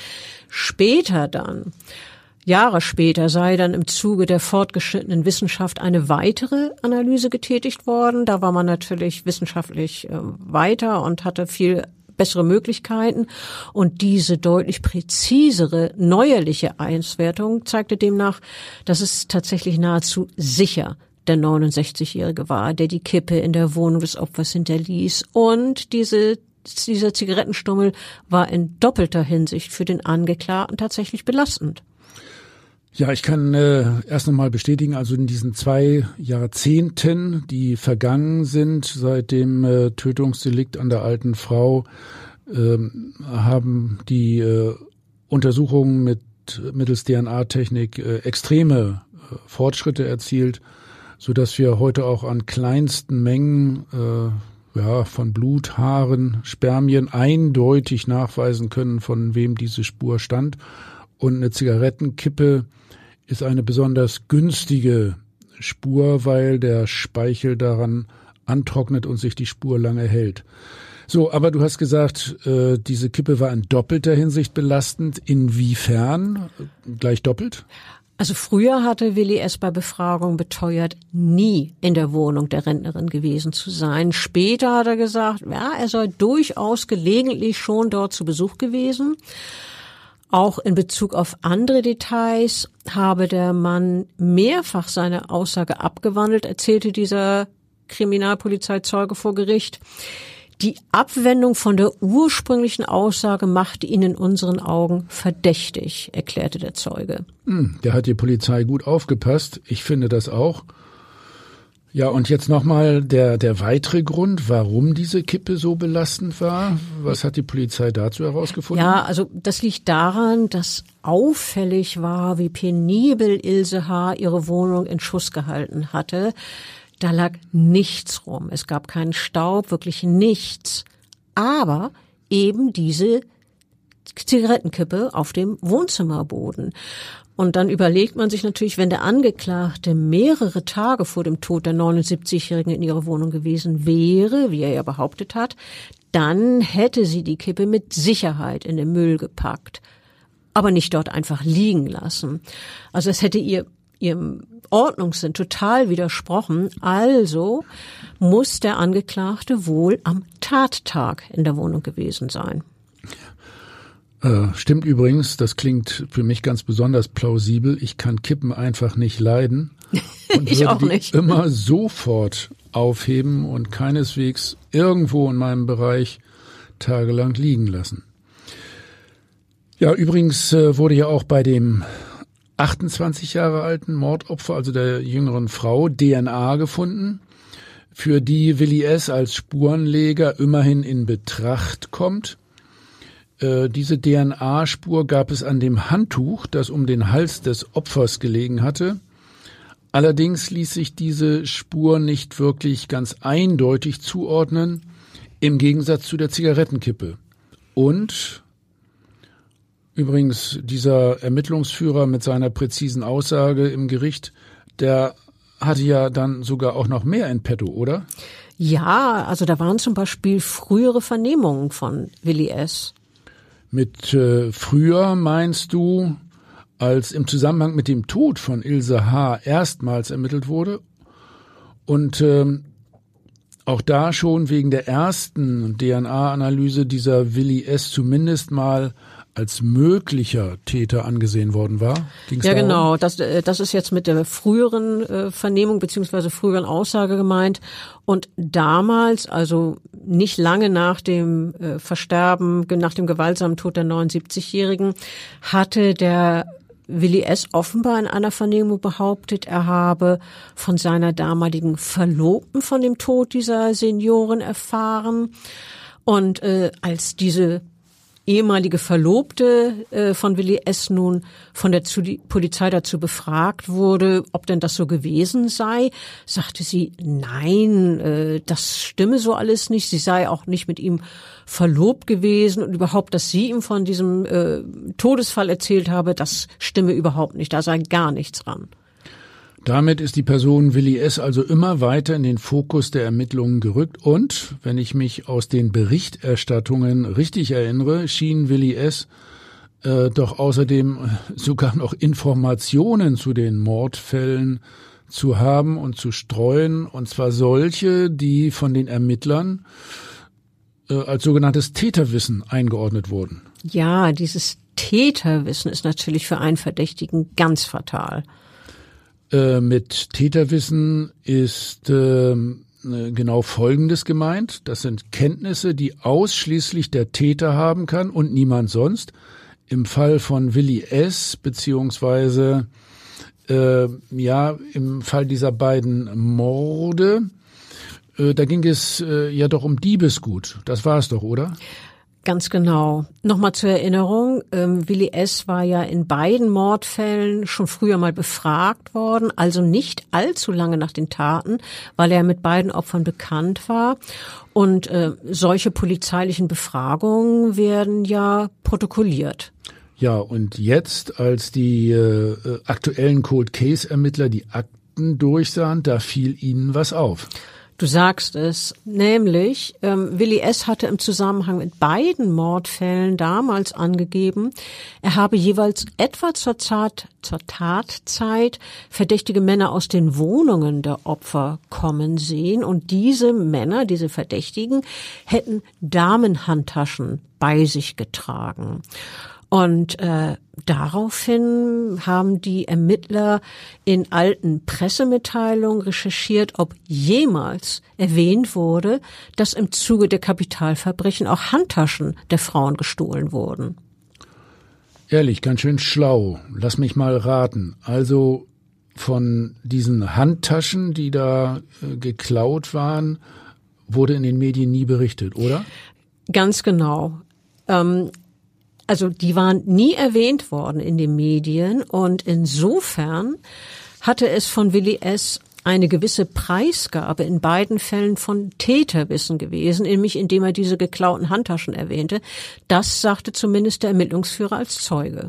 Später dann, Jahre später, sei dann im Zuge der fortgeschrittenen Wissenschaft eine weitere Analyse getätigt worden. Da war man natürlich wissenschaftlich äh, weiter und hatte viel bessere Möglichkeiten. Und diese deutlich präzisere, neuerliche Auswertung zeigte demnach, dass es tatsächlich nahezu sicher der neunundsechzigjährige war, der die Kippe in der Wohnung des Opfers hinterließ. Und diese dieser Zigarettenstummel war in doppelter Hinsicht für den Angeklagten tatsächlich belastend. Ja, ich kann äh, erst nochmal bestätigen, also in diesen zwei Jahrzehnten, die vergangen sind seit dem äh, Tötungsdelikt an der alten Frau, äh, haben die äh, Untersuchungen mit mittels D N A-Technik äh, extreme äh, Fortschritte erzielt, so dass wir heute auch an kleinsten Mengen äh, ja, von Blut, Haaren, Spermien eindeutig nachweisen können, von wem diese Spur stammt. Und eine Zigarettenkippe ist eine besonders günstige Spur, weil der Speichel daran antrocknet und sich die Spur lange hält. So, aber du hast gesagt, äh, diese Kippe war in doppelter Hinsicht belastend. Inwiefern? Gleich doppelt? Also früher hatte Willi S. bei Befragung beteuert, nie in der Wohnung der Rentnerin gewesen zu sein. Später hat er gesagt, ja, er sei durchaus gelegentlich schon dort zu Besuch gewesen. Auch in Bezug auf andere Details habe der Mann mehrfach seine Aussage abgewandelt, erzählte dieser Kriminalpolizeizeuge vor Gericht. Die Abwendung von der ursprünglichen Aussage machte ihn in unseren Augen verdächtig, erklärte der Zeuge. Hm, der hat die Polizei gut aufgepasst. Ich finde das auch. Ja, und jetzt nochmal der, der weitere Grund, warum diese Kippe so belastend war. Was hat die Polizei dazu herausgefunden? Ja, also das liegt daran, dass auffällig war, wie penibel Ilse H. ihre Wohnung in Schuss gehalten hatte. Da lag nichts rum. Es gab keinen Staub, wirklich nichts. Aber eben diese Zigarettenkippe auf dem Wohnzimmerboden. Und dann überlegt man sich natürlich, wenn der Angeklagte mehrere Tage vor dem Tod der neunundsiebzigjährigen in ihrer Wohnung gewesen wäre, wie er ja behauptet hat, dann hätte sie die Kippe mit Sicherheit in den Müll gepackt, aber nicht dort einfach liegen lassen. Also es hätte ihr ihrem Ordnungssinn total widersprochen. Also muss der Angeklagte wohl am Tattag in der Wohnung gewesen sein. Äh, stimmt übrigens, das klingt für mich ganz besonders plausibel. Ich kann Kippen einfach nicht leiden und ich würde auch die nicht. immer sofort aufheben und keineswegs irgendwo in meinem Bereich tagelang liegen lassen. Ja, übrigens äh, wurde ja auch bei dem achtundzwanzig Jahre alten Mordopfer, also der jüngeren Frau, D N A gefunden, für die Willi S. als Spurenleger immerhin in Betracht kommt. Diese D N A-Spur gab es an dem Handtuch, das um den Hals des Opfers gelegen hatte. Allerdings ließ sich diese Spur nicht wirklich ganz eindeutig zuordnen, im Gegensatz zu der Zigarettenkippe. Und übrigens dieser Ermittlungsführer mit seiner präzisen Aussage im Gericht, der hatte ja dann sogar auch noch mehr in petto, oder? Ja, also da waren zum Beispiel frühere Vernehmungen von Willi S. Mit äh, früher meinst du, als im Zusammenhang mit dem Tod von Ilse H. erstmals ermittelt wurde und ähm, auch da schon wegen der ersten D N A-Analyse dieser Willi S. zumindest mal als möglicher Täter angesehen worden war? Ging's ja, darum? genau. Das, das ist jetzt mit der früheren äh, Vernehmung beziehungsweise früheren Aussage gemeint. Und damals, also nicht lange nach dem äh, Versterben, nach dem gewaltsamen Tod der neunundsiebzigjährigen, hatte der Willi S. offenbar in einer Vernehmung behauptet, er habe von seiner damaligen Verlobten von dem Tod dieser Seniorin erfahren. Und äh, als diese ehemalige Verlobte äh, von Willi S. nun von der Zu- Polizei dazu befragt wurde, ob denn das so gewesen sei, sagte sie, nein, äh, das stimme so alles nicht. Sie sei auch nicht mit ihm verlobt gewesen und überhaupt, dass sie ihm von diesem äh, Todesfall erzählt habe, das stimme überhaupt nicht. Da sei gar nichts dran. Damit ist die Person Willi S. also immer weiter in den Fokus der Ermittlungen gerückt und, wenn ich mich aus den Berichterstattungen richtig erinnere, schien Willi S. Äh, doch außerdem sogar noch Informationen zu den Mordfällen zu haben und zu streuen, und zwar solche, die von den Ermittlern äh, als sogenanntes Täterwissen eingeordnet wurden. Ja, dieses Täterwissen ist natürlich für einen Verdächtigen ganz fatal. Mit Täterwissen ist äh, genau Folgendes gemeint. Das sind Kenntnisse, die ausschließlich der Täter haben kann und niemand sonst. Im Fall von Willi S. beziehungsweise äh, ja im Fall dieser beiden Morde, äh, da ging es äh, ja doch um Diebesgut. Das war es doch, oder? Ganz genau. Nochmal zur Erinnerung, ähm, Willi S. war ja in beiden Mordfällen schon früher mal befragt worden, also nicht allzu lange nach den Taten, weil er mit beiden Opfern bekannt war. Und äh, solche polizeilichen Befragungen werden ja protokolliert. Ja, und jetzt, als die äh, aktuellen Cold-Case-Ermittler die Akten durchsahen, da fiel ihnen was auf. Du sagst es, nämlich ähm, Willi S. hatte im Zusammenhang mit beiden Mordfällen damals angegeben, er habe jeweils etwa zur, Tat, zur Tatzeit verdächtige Männer aus den Wohnungen der Opfer kommen sehen und diese Männer, diese Verdächtigen, hätten Damenhandtaschen bei sich getragen. Und äh, daraufhin haben die Ermittler in alten Pressemitteilungen recherchiert, ob jemals erwähnt wurde, dass im Zuge der Kapitalverbrechen auch Handtaschen der Frauen gestohlen wurden. Ehrlich, ganz schön schlau. Lass mich mal raten. Also von diesen Handtaschen, die da äh, geklaut waren, wurde in den Medien nie berichtet, oder? Ganz genau. Ähm, Also die waren nie erwähnt worden in den Medien und insofern hatte es von Willi S. eine gewisse Preisgabe in beiden Fällen von Täterwissen gewesen, nämlich indem er diese geklauten Handtaschen erwähnte. Das sagte zumindest der Ermittlungsführer als Zeuge.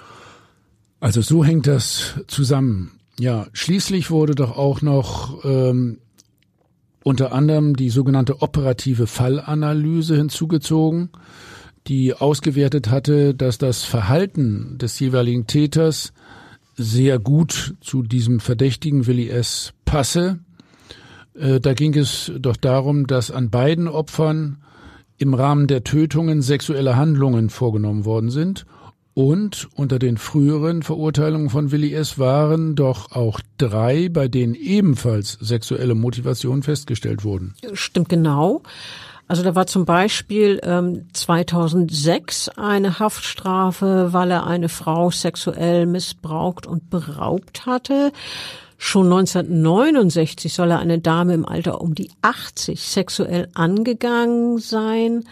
Also so hängt das zusammen. Ja, schließlich wurde doch auch noch ähm, unter anderem die sogenannte operative Fallanalyse hinzugezogen, die ausgewertet hatte, dass das Verhalten des jeweiligen Täters sehr gut zu diesem Verdächtigen Willi S. passe. Äh, da ging es doch darum, dass an beiden Opfern im Rahmen der Tötungen sexuelle Handlungen vorgenommen worden sind. Und unter den früheren Verurteilungen von Willi S. waren doch auch drei, bei denen ebenfalls sexuelle Motivationen festgestellt wurden. Stimmt genau. Also da war zum Beispiel ähm, zweitausendsechs eine Haftstrafe, weil er eine Frau sexuell missbraucht und beraubt hatte. Schon neunzehnhundertneunundsechzig soll er eine Dame im Alter um die achtzig sexuell angegangen sein.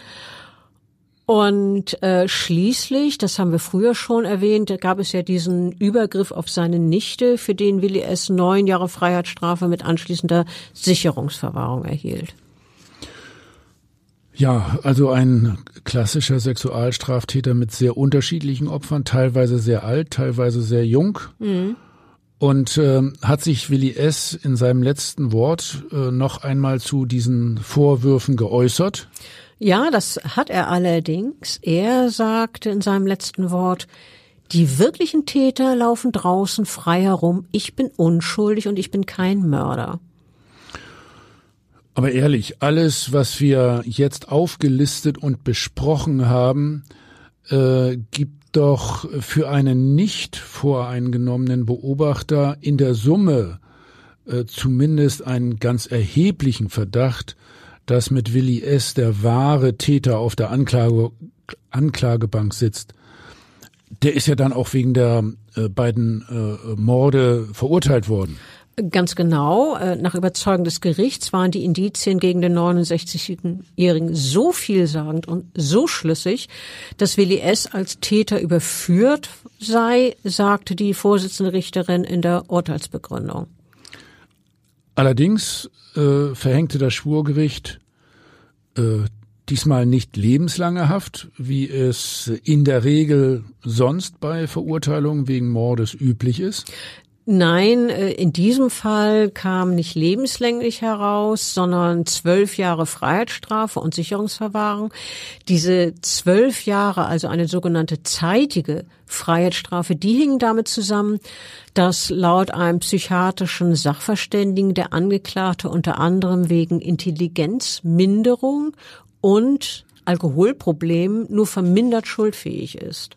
Und äh, schließlich, das haben wir früher schon erwähnt, da gab es ja diesen Übergriff auf seine Nichte, für den Willi S. neun Jahre Freiheitsstrafe mit anschließender Sicherungsverwahrung erhielt. Ja, also ein klassischer Sexualstraftäter mit sehr unterschiedlichen Opfern, teilweise sehr alt, teilweise sehr jung. Mhm. Und äh, hat sich Willi S. in seinem letzten Wort äh, noch einmal zu diesen Vorwürfen geäußert? Ja, das hat er allerdings. Er sagte in seinem letzten Wort, die wirklichen Täter laufen draußen frei herum. Ich bin unschuldig und ich bin kein Mörder. Aber ehrlich, alles, was wir jetzt aufgelistet und besprochen haben, äh, gibt doch für einen nicht voreingenommenen Beobachter in der Summe äh, zumindest einen ganz erheblichen Verdacht, dass mit Willi S. der wahre Täter auf der Anklage, Anklagebank sitzt. Der ist ja dann auch wegen der äh, beiden äh, Morde verurteilt worden. Ganz genau. Nach Überzeugung des Gerichts waren die Indizien gegen den neunundsechzigjährigen so vielsagend und so schlüssig, dass Willi S. als Täter überführt sei, sagte die Vorsitzende Richterin in der Urteilsbegründung. Allerdings äh, verhängte das Schwurgericht äh, diesmal nicht lebenslange Haft, wie es in der Regel sonst bei Verurteilungen wegen Mordes üblich ist. Nein, in diesem Fall kam nicht lebenslänglich heraus, sondern zwölf Jahre Freiheitsstrafe und Sicherungsverwahrung. Diese zwölf Jahre, also eine sogenannte zeitige Freiheitsstrafe, die hingen damit zusammen, dass laut einem psychiatrischen Sachverständigen der Angeklagte unter anderem wegen Intelligenzminderung und Alkoholproblemen nur vermindert schuldfähig ist.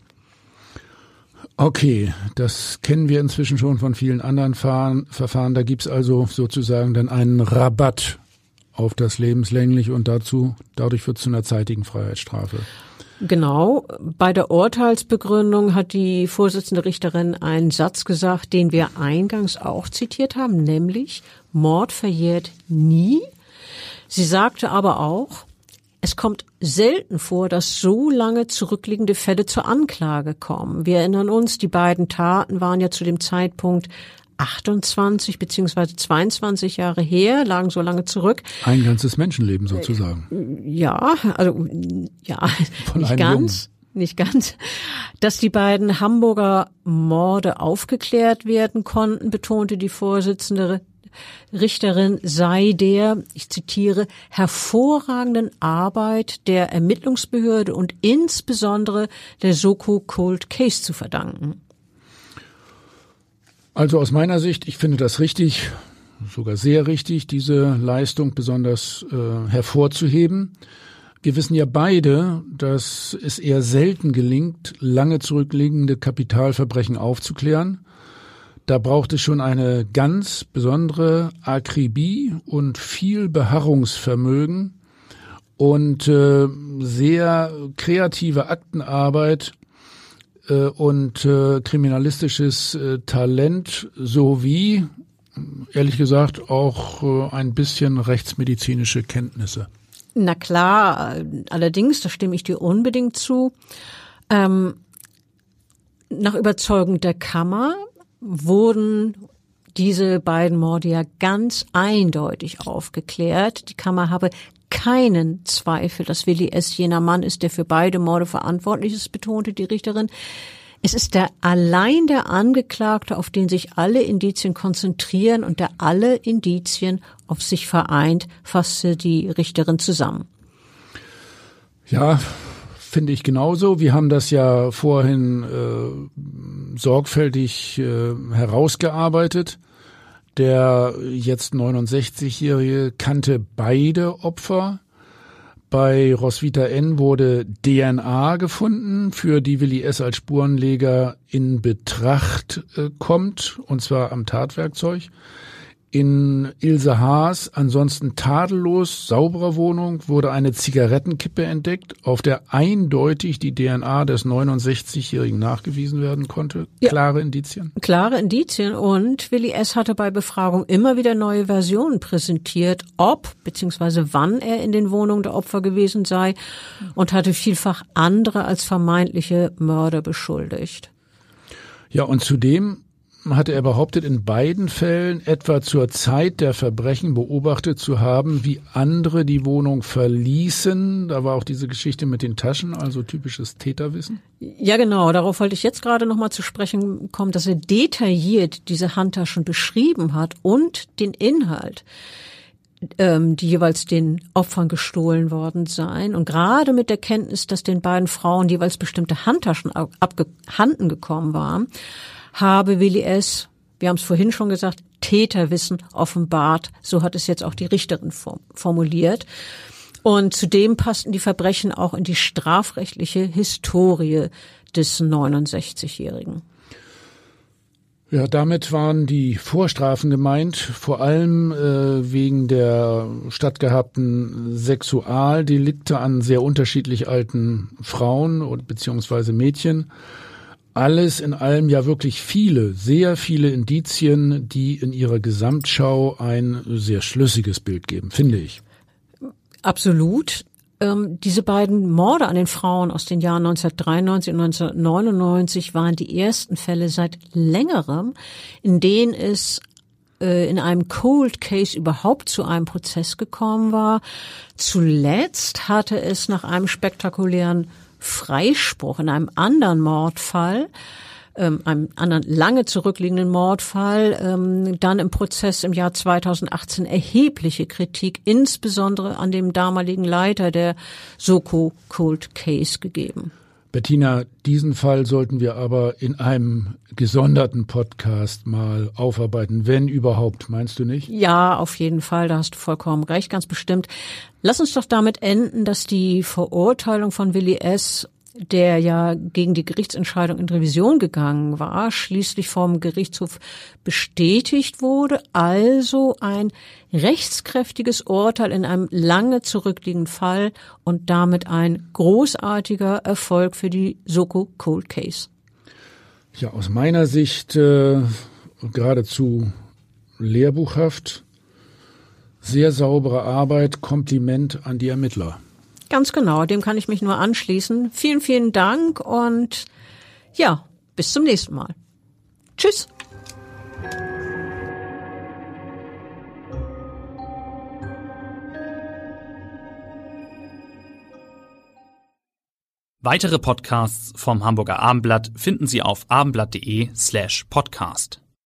Okay, das kennen wir inzwischen schon von vielen anderen Fahren, Verfahren. Da gibt's also sozusagen dann einen Rabatt auf das lebenslänglich und dazu dadurch wird es zu einer zeitigen Freiheitsstrafe. Genau. Bei der Urteilsbegründung hat die Vorsitzende Richterin einen Satz gesagt, den wir eingangs auch zitiert haben, nämlich Mord verjährt nie. Sie sagte aber auch, es kommt selten vor, dass so lange zurückliegende Fälle zur Anklage kommen. Wir erinnern uns, die beiden Taten waren ja zu dem Zeitpunkt achtundzwanzig beziehungsweise zweiundzwanzig Jahre her, lagen so lange zurück. Ein ganzes Menschenleben sozusagen. Ja, also ja, Von nicht einem ganz. Jungen. Nicht ganz. Dass die beiden Hamburger Morde aufgeklärt werden konnten, betonte die Vorsitzende Richterin, sei der, ich zitiere, hervorragenden Arbeit der Ermittlungsbehörde und insbesondere der Soko Cold Case zu verdanken. Also aus meiner Sicht, ich finde das richtig, sogar sehr richtig, diese Leistung besonders äh, hervorzuheben. Wir wissen ja beide, dass es eher selten gelingt, lange zurückliegende Kapitalverbrechen aufzuklären. Da braucht es schon eine ganz besondere Akribie und viel Beharrungsvermögen und äh, sehr kreative Aktenarbeit äh, und äh, kriminalistisches äh, Talent sowie, ehrlich gesagt, auch äh, ein bisschen rechtsmedizinische Kenntnisse. Na klar, allerdings, da stimme ich dir unbedingt zu. Ähm, nach Überzeugung der Kammer wurden diese beiden Morde ja ganz eindeutig aufgeklärt. Die Kammer habe keinen Zweifel, dass Willi S. jener Mann ist, der für beide Morde verantwortlich ist, betonte die Richterin. Es ist der allein der Angeklagte, auf den sich alle Indizien konzentrieren und der alle Indizien auf sich vereint, fasste die Richterin zusammen. Ja, finde ich genauso. Wir haben das ja vorhin äh, sorgfältig äh, herausgearbeitet. Der jetzt neunundsechzigjährige kannte beide Opfer. Bei Roswitha N. wurde D N A gefunden, für die Willi S. als Spurenleger in Betracht äh, kommt, und zwar am Tatwerkzeug. In Ilse Haas, ansonsten tadellos sauberer Wohnung, wurde eine Zigarettenkippe entdeckt, auf der eindeutig die D N A des neunundsechzigjährigen nachgewiesen werden konnte. Ja. Klare Indizien? Klare Indizien, und Willi S. hatte bei Befragung immer wieder neue Versionen präsentiert, ob bzw. wann er in den Wohnungen der Opfer gewesen sei, und hatte vielfach andere als vermeintliche Mörder beschuldigt. Ja, und zudem hatte er behauptet, in beiden Fällen etwa zur Zeit der Verbrechen beobachtet zu haben, wie andere die Wohnung verließen. Da war auch diese Geschichte mit den Taschen, also typisches Täterwissen. Ja, genau. Darauf wollte ich jetzt gerade noch mal zu sprechen kommen, dass er detailliert diese Handtaschen beschrieben hat und den Inhalt, ähm, die jeweils den Opfern gestohlen worden seien. Und gerade mit der Kenntnis, dass den beiden Frauen jeweils bestimmte Handtaschen abhanden gekommen waren, habe Willi S., wir haben es vorhin schon gesagt, Täterwissen offenbart. So hat es jetzt auch die Richterin formuliert. Und zudem passten die Verbrechen auch in die strafrechtliche Historie des neunundsechzigjährigen. Ja, damit waren die Vorstrafen gemeint, vor allem äh, wegen der stattgehabten Sexualdelikte an sehr unterschiedlich alten Frauen oder beziehungsweise Mädchen. Alles in allem ja wirklich viele, sehr viele Indizien, die in ihrer Gesamtschau ein sehr schlüssiges Bild geben, finde ich. Absolut. Ähm, diese beiden Morde an den Frauen aus den Jahren neunzehnhundertdreiundneunzig und neunzehnhundertneunundneunzig waren die ersten Fälle seit längerem, in denen es äh, in einem Cold Case überhaupt zu einem Prozess gekommen war. Zuletzt hatte es nach einem spektakulären Freispruch in einem anderen Mordfall, ähm, einem anderen lange zurückliegenden Mordfall, ähm, dann im Prozess im Jahr zweitausendachtzehn erhebliche Kritik, insbesondere an dem damaligen Leiter der Soko Cold Case gegeben. Bettina, diesen Fall sollten wir aber in einem gesonderten Podcast mal aufarbeiten, wenn überhaupt, meinst du nicht? Ja, auf jeden Fall, da hast du vollkommen recht, ganz bestimmt. Lass uns doch damit enden, dass die Verurteilung von Willi S., der ja gegen die Gerichtsentscheidung in Revision gegangen war, schließlich vom Gerichtshof bestätigt wurde, also ein rechtskräftiges Urteil in einem lange zurückliegenden Fall und damit ein großartiger Erfolg für die Soko Cold Case. Ja, aus meiner Sicht äh, geradezu lehrbuchhaft, sehr saubere Arbeit, Kompliment an die Ermittler. Ganz genau, dem kann ich mich nur anschließen. Vielen, vielen Dank und ja, bis zum nächsten Mal. Tschüss. Weitere Podcasts vom Hamburger Abendblatt finden Sie auf abendblatt.de slash podcast.